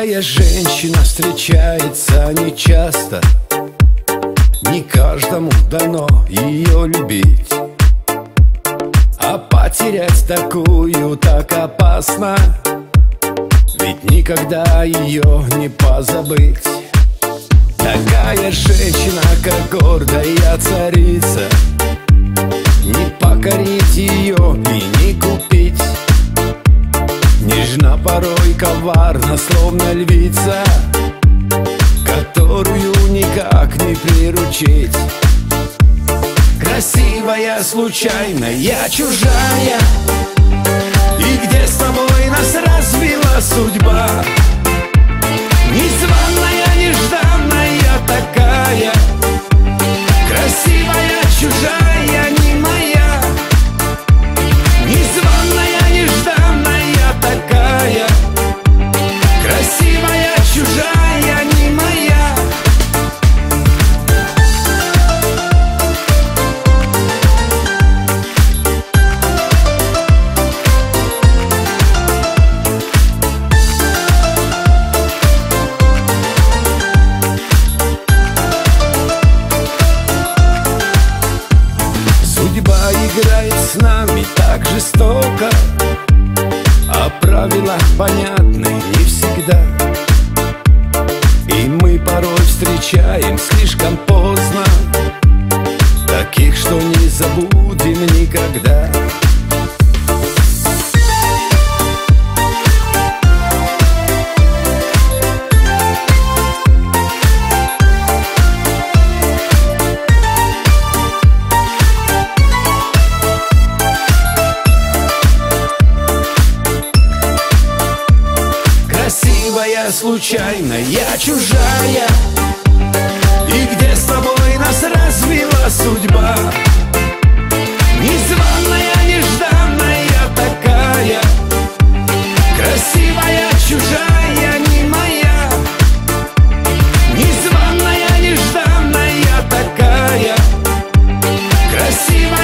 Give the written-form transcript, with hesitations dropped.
Такая женщина встречается нечасто, не каждому дано ее любить. А потерять такую так опасно, ведь никогда ее не позабыть. Такая женщина, как гордая царица, не покорить ее и не купить. Нежна, порой коварна, словно львица, которую никак не приручить. Красивая, случайная, чужая, и где с тобой нас развела судьба. Незваная, нежданная такая, красивая, чужая, не моя. Незваная, нежданная такая, красивая, чужая, не моя. Судьба играет с нами так жестоко, а правила понятны не всегда. И мы порой встречаем слишком поздно таких, что не забудем никогда. Красивая, случайная, чужая, и где с тобой нас развела судьба. Незваная, нежданная такая, красивая, чужая, не моя. Незваная, нежданная такая, красивая,